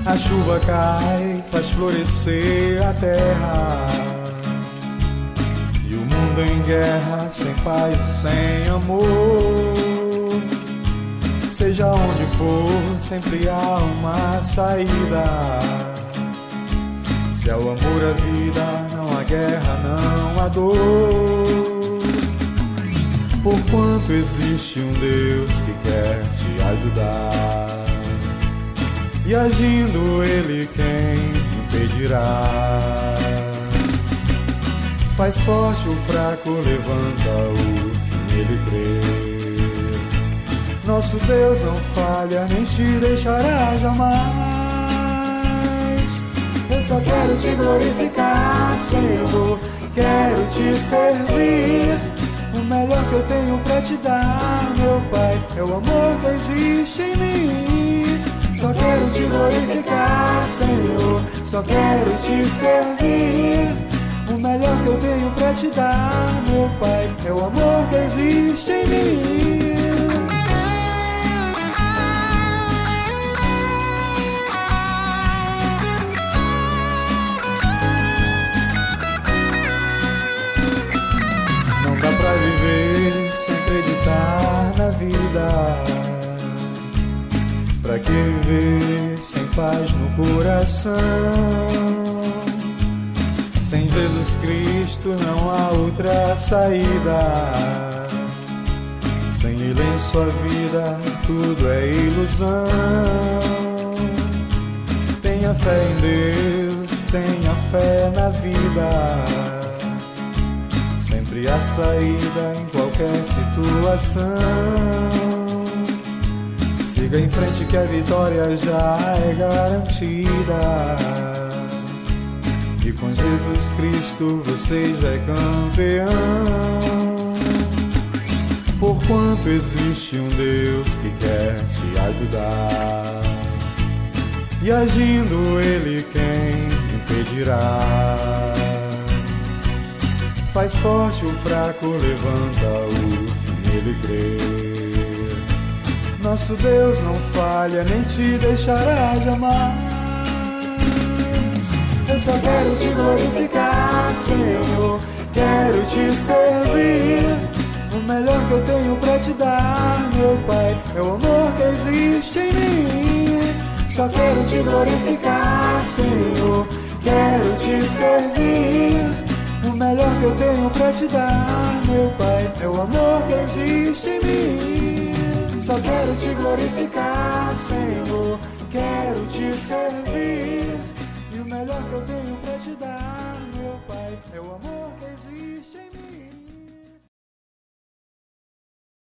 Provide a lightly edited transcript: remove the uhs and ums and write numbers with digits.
A chuva cai, faz florescer a terra, e o mundo em guerra, sem paz e sem amor. Seja onde for, sempre há uma saída. Se é o amor a vida, não há guerra, não há dor. Porquanto existe um Deus que quer te ajudar, e agindo Ele quem impedirá? Faz forte o fraco, levanta-o que nele crê. Nosso Deus não falha, nem te deixará jamais. Eu só quero te glorificar, Senhor, quero te servir. O melhor que eu tenho pra te dar, meu Pai, é o amor que existe em mim. Só quero te glorificar, Senhor, só quero te servir. O melhor que eu tenho pra te dar, meu Pai, é o amor que existe em mim. Não dá pra viver sem acreditar na vida. Pra que viver sem paz no coração? Sem Jesus Cristo não há outra saída. Sem Ele em sua vida tudo é ilusão. Tenha fé em Deus, tenha fé na vida. Sempre há saída em qualquer situação. Siga em frente que a vitória já é garantida. E com Jesus Cristo você já é campeão. Porquanto existe um Deus que quer te ajudar, e agindo Ele quem impedirá? Faz forte o fraco, levanta-o que nele crê. Nosso Deus não falha, nem te deixará jamais. Eu só quero te glorificar, Senhor, quero te servir. O melhor que eu tenho pra te dar, meu Pai, é o amor que existe em mim. Só quero te glorificar, Senhor, quero te servir. O melhor que eu tenho pra te dar, meu Pai, é o amor que existe em mim. Só quero te glorificar, Senhor, quero te servir. E o melhor que eu tenho pra te dar, meu Pai, é o amor que existe em mim.